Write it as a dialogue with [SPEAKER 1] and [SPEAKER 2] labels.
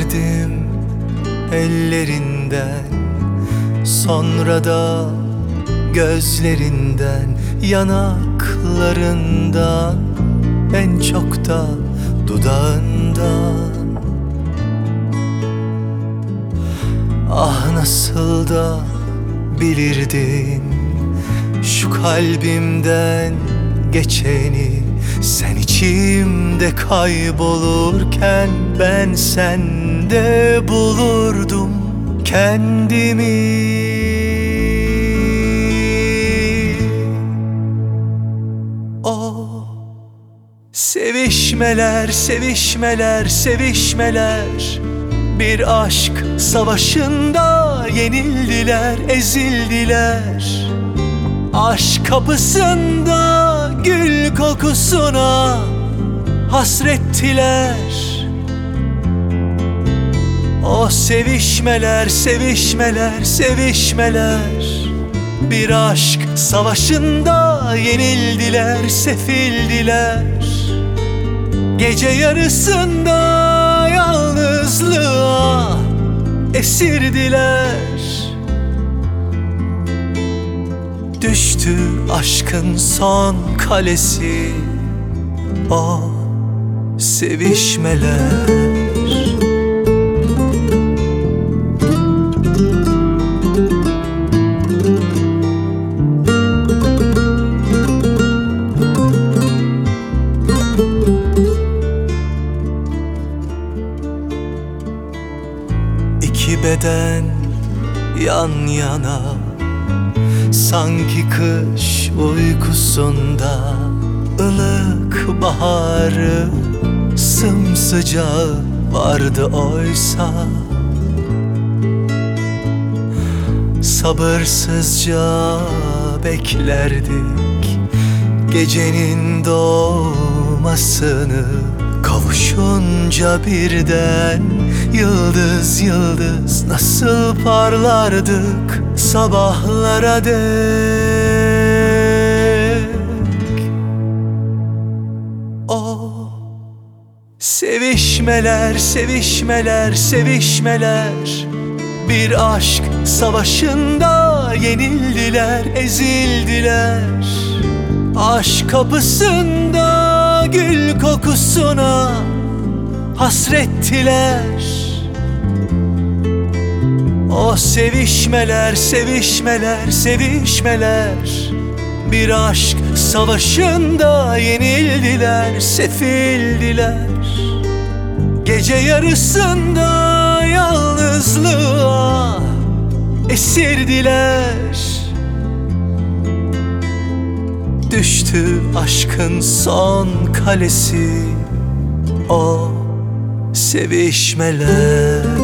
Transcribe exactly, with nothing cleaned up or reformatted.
[SPEAKER 1] Öperdim ellerinden, sonra da gözlerinden, yanaklarından, en çok da dudağından. Ah nasıl da bilirdin şu kalbimden geçeni. Sen içimde kaybolurken ben sende bulurdum kendimi. O sevişmeler, sevişmeler, sevişmeler, bir aşk savaşında yenildiler, ezildiler. Aşk kapısında gül kokusuna hasrettiler. O sevişmeler, sevişmeler, sevişmeler, bir aşk savaşında yenildiler, sefildiler. Gece yarısında yalnızlığa esirdiler. Düştü aşkın son kalesi, o sevişmeler. İki beden yan yana, sanki kış uykusunda, ılık baharı sımsıcağı vardı oysa. Sabırsızca beklerdik gecenin doğmasını. Kavuşunca birden yıldız yıldız nasıl parlardık sabahlara dek. O sevişmeler, sevişmeler, sevişmeler, bir aşk savaşında yenildiler, ezildiler. Aşk kapısında gül kokusuna hasrettiler. O sevişmeler, sevişmeler, sevişmeler, bir aşk savaşında yenildiler, sefildiler. Gece yarısında yalnızlığa esirdiler. Düştü aşkın son kalesi, o sevişmeler.